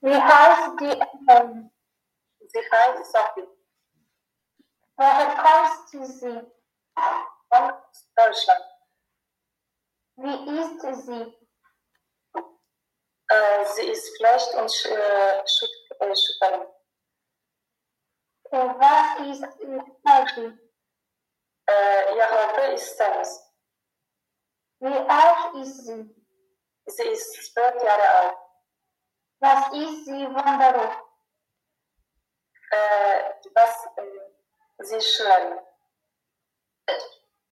Wie heißt die Sie heißt Sophie. Woher kommt sie? Von Deutschland. Wie ist sie? Sie ist Fleisch- und Schutterin. Was ist Hobby? Ihr Hobby ist Tennis. Wie alt ist sie? Sie ist 12 Jahre alt. Was ist sie von Beruf? Sie ist Schülerin.